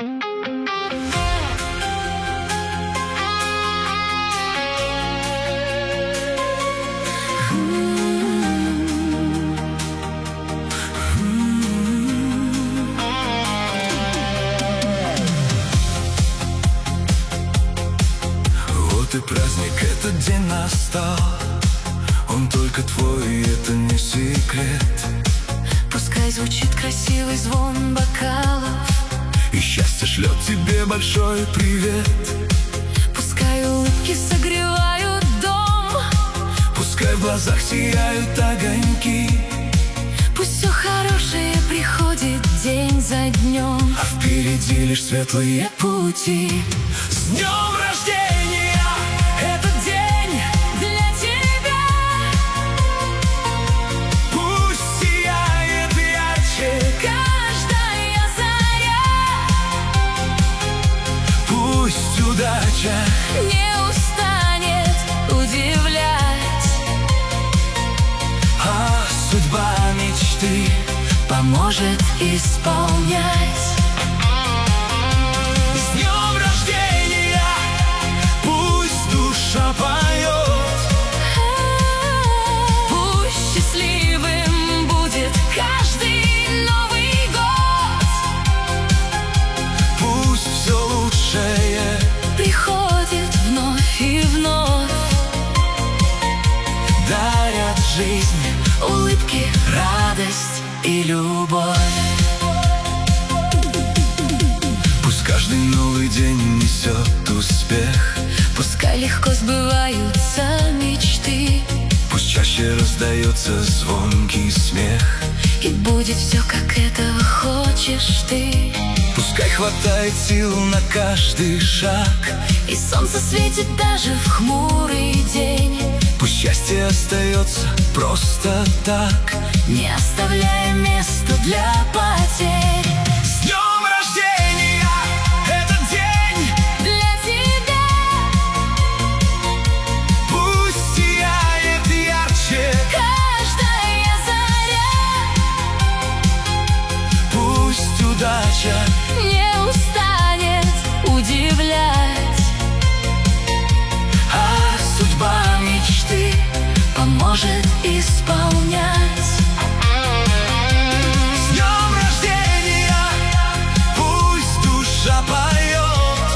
Вот и праздник, этот день настал. Он только твой, и это не секрет. Пускай звучит красивый звон бокалов, и счастье шлет тебе большой привет. пускай улыбки согревают дом, Пускай в глазах сияют огоньки, пусть все хорошее приходит день за днем, а впереди лишь светлые пути. С днем рождения! Этот день для тебя. Пусть сияет ярче Каждая заря, пусть удача не устанет удивлять, а судьба мечты поможет исполнять. С днем рождения! Пусть душа поет, Пусть счастливым будет каждый Новый год, пусть все лучшее приходит вновь и вновь, дарят жизнь, улыбки, радость и любовь. Пусть каждый новый день несет успех, Пускай легко сбываются мечты, пусть чаще раздается звонкий смех. и будет все, как этого хочешь ты. Пускай хватает сил на каждый шаг, И солнце светит даже в хмурый день, пусть счастье остается просто так, не оставляя места для потерь. С днем рождения! Этот день Для тебя пусть сияет ярче, каждая заря, пусть удача не устанет удивлять, а судьба мечты поможет исполнять. С днем рождения! Пусть душа поет,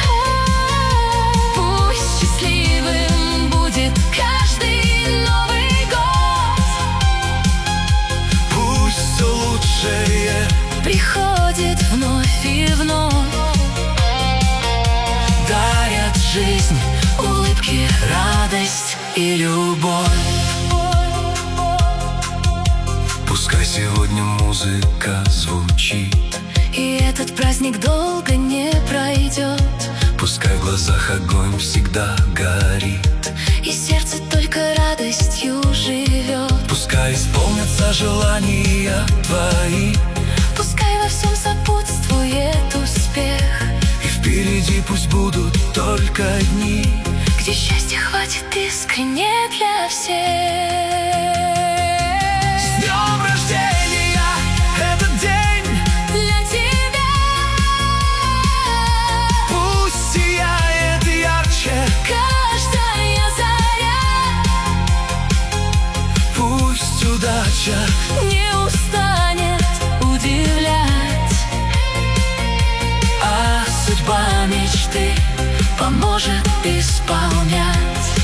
Пусть счастливым будет каждый Новый год, пусть все лучшее приходит вновь и вновь, дарят жизнь, улыбки, радость и любовь. Пускай сегодня музыка звучит, И этот праздник долго не пройдет, пускай в глазах огонь всегда горит, и сердце только радостью живет. пускай исполнятся желания твои, Пускай во всем сопутствует успех, и впереди пусть будут только дни, где счастья хватит искренне для всех. С днем рождения! Этот день Для тебя пусть сияет ярче, каждая заря, пусть удача не устанет удивлять, а судьба мечты поможет исполнять.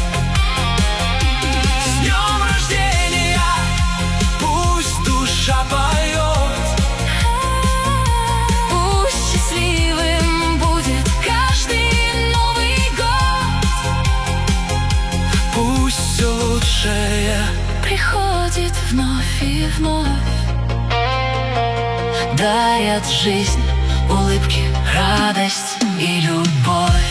С днем рождения! Пусть душа поет, Пусть счастливым будет каждый Новый год, пусть все лучшее приходит вновь и вновь, дарят жизнь, улыбки, радость и любовь.